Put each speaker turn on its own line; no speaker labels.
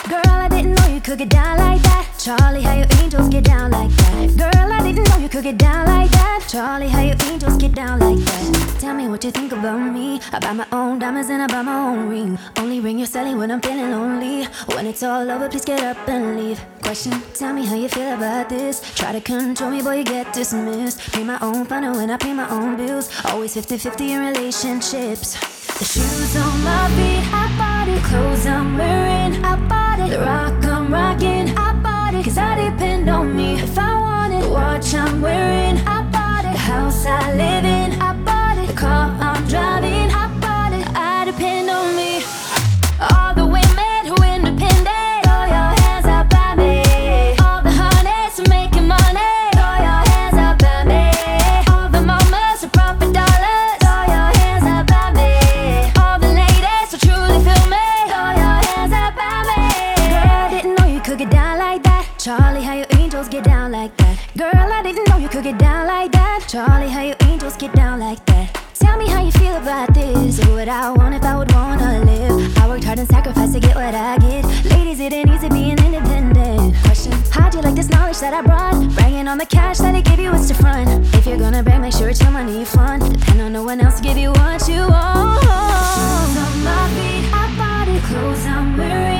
Girl, I didn't know you could get down like that. Charlie, how your angels get down like that. Girl, I didn't know you could get down like that. Charlie, how your angels get down like that. Tell me what you think about me. I buy my own diamonds and I buy my own ring. Only ring you're selling when I'm feeling lonely. When it's all over, please get up and leave. Question, tell me how you feel about this. Try to control me, boy, you get dismissed. Pay my own funnel when I pay my own bills. Always 50-50 in relationships. The shoes on my feet, I bought it. Clothes I'm wearing, I bought it. The rock I'm rocking, I bought it. Cause I depend on me if I want it. The watch I'm wearing, I bought it. The house I live in, I bought it. The car I'm driving, I bought it. I depend on me. All the women who independent, throw your hands up at me. All the honeys who making money, throw your hands up at me. All the mamas who profit dollars, throw your hands up at me. All the ladies who truly feel me, throw your hands up at me. Girl, I didn't know you could get down like that. Charlie, how your angels get down like that. Girl, I didn't know you could get down like that. Charlie, how your angels get down like that. Tell me how you feel about this. Do what I want if I would wanna live. I worked hard and sacrificed to get what I get. Ladies, it ain't easy being independent. Question, how'd you like this knowledge that I brought? Bragging on the cash that I give you, it's the front. If you're gonna brag, make sure it's your money, you fun. Depend on no one else to give you what you want. Shoes on my feet, I bought it. Clothes I'm wearing,